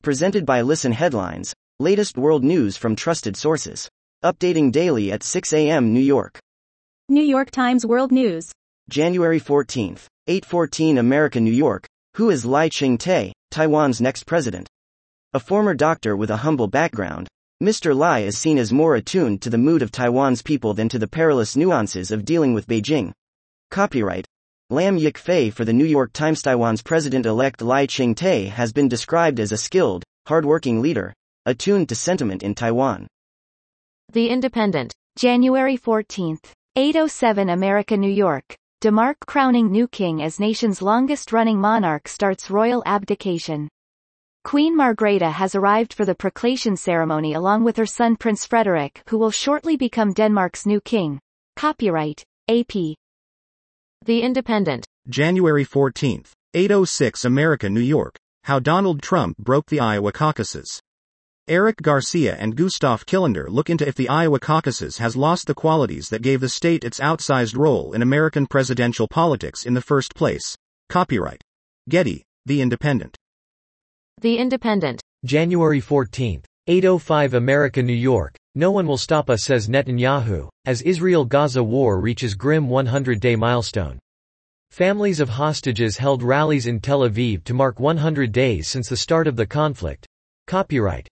Presented by Listen Headlines, latest world news from trusted sources. Updating daily at 6 a.m. New York. New York Times World News. January 14th, 8:14 America, New York. Who is Lai Ching-te, Taiwan's next president? A former doctor with a humble background, Mr. Lai is seen as more attuned to the mood of Taiwan's people than to the perilous nuances of dealing with Beijing. Copyright Lam Yik-fei for the New York Times. Taiwan's president-elect Lai Ching-te has been described as a skilled, hard-working leader, attuned to sentiment in Taiwan. The Independent. January 14th, 8:07 America, New York. Denmark crowning new king as nation's longest-running monarch starts royal abdication. Queen Margrethe has arrived for the proclamation ceremony along with her son Prince Frederik, who will shortly become Denmark's new king. Copyright AP. The Independent. January 14th, 8:06 America, New York. How Donald Trump broke the Iowa caucuses. Eric Garcia and Gustav Killander look into if the Iowa caucuses has lost the qualities that gave the state its outsized role in American presidential politics in the first place. Copyright Getty, The Independent. The Independent. January 14th, 8:05 America, New York. No one will stop us, says Netanyahu, as Israel-Gaza war reaches grim 100-day milestone. Families of hostages held rallies in Tel Aviv to mark 100 days since the start of the conflict. Copyright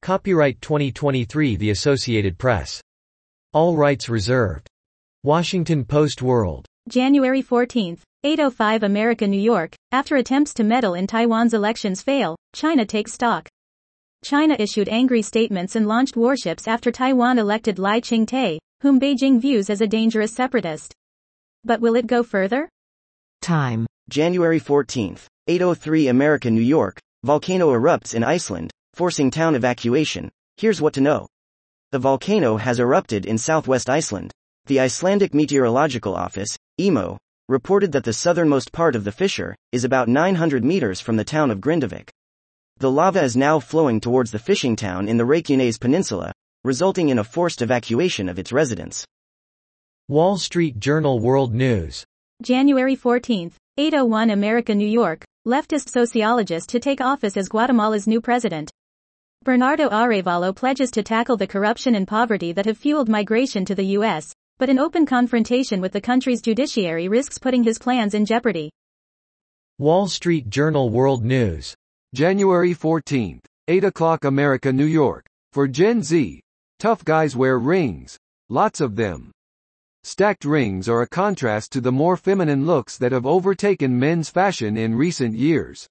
2023 The Associated Press. All rights reserved. Washington Post World. January 14th, 8:05 America, New York. After attempts to meddle in Taiwan's elections fail, China takes stock. China issued angry statements and launched warships after Taiwan elected Lai Ching-te, whom Beijing views as a dangerous separatist. But will it go further? Time. January 14th, 8:03 America, New York. Volcano erupts in Iceland, forcing town evacuation. Here's what to know. The volcano has erupted in southwest Iceland. The Icelandic Meteorological Office, IMO, reported that the southernmost part of the fissure is about 900 meters from the town of Grindavik. The lava is now flowing towards the fishing town in the Reykjanes Peninsula, resulting in a forced evacuation of its residents. Wall Street Journal World News. January 14th, 8:01 America, New York. Leftist sociologist to take office as Guatemala's new president. Bernardo Arevalo pledges to tackle the corruption and poverty that have fueled migration to the U.S., but an open confrontation with the country's judiciary risks putting his plans in jeopardy. Wall Street Journal World News. January 14th, 8 o'clock America, New York. For Gen Z, tough guys wear rings. Lots of them. Stacked rings are a contrast to the more feminine looks that have overtaken men's fashion in recent years.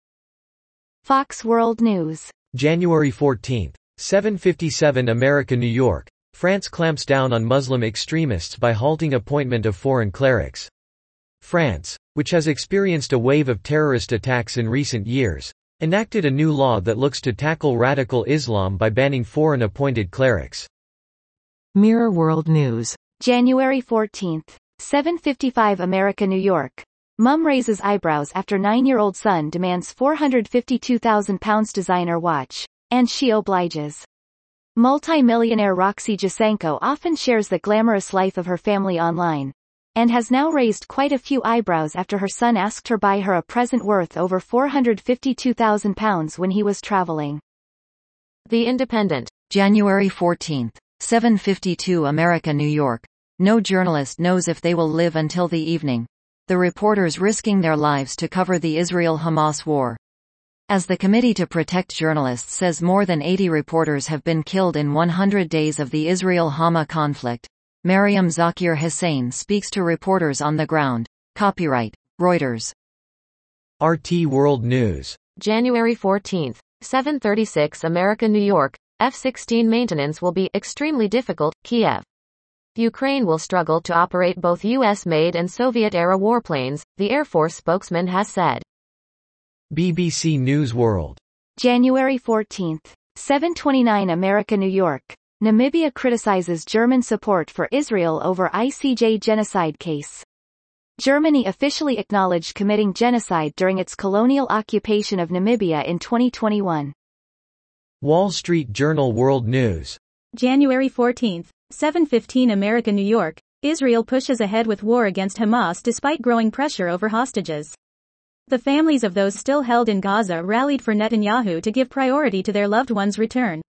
Fox World News. January 14th, 7:57 America, New York. France clamps down on Muslim extremists by halting appointment of foreign clerics. France, which has experienced a wave of terrorist attacks in recent years, enacted a new law that looks to tackle radical Islam by banning foreign-appointed clerics. Mirror World News. January 14th, 7:55 America, New York. Mum raises eyebrows after 9-year-old son demands £452,000 designer watch, and she obliges. Multi-millionaire Roxy Jasenko often shares the glamorous life of her family online, and has now raised quite a few eyebrows after her son asked her buy her a present worth over £452,000 when he was traveling. The Independent. January 14th, 7:52 America, New York. No journalist knows if they will live until the evening. The reporters risking their lives to cover the Israel-Hamas war. As the Committee to Protect Journalists says, more than 80 reporters have been killed in 100 days of the Israel-Hamas conflict. Mariam Zakir Hussain speaks to reporters on the ground. Copyright Reuters. RT World News. January 14th, 7:36 America, New York. F-16 maintenance will be extremely difficult, Kiev. Ukraine will struggle to operate both U.S.-made and Soviet-era warplanes, the Air Force spokesman has said. BBC News World. January 14th, 7:29 America, New York. Namibia criticizes German support for Israel over ICJ genocide case. Germany officially acknowledged committing genocide during its colonial occupation of Namibia in 2021. Wall Street Journal World News. January 14th, 7:15 America, New York. Israel pushes ahead with war against Hamas despite growing pressure over hostages. The families of those still held in Gaza rallied for Netanyahu to give priority to their loved ones' return.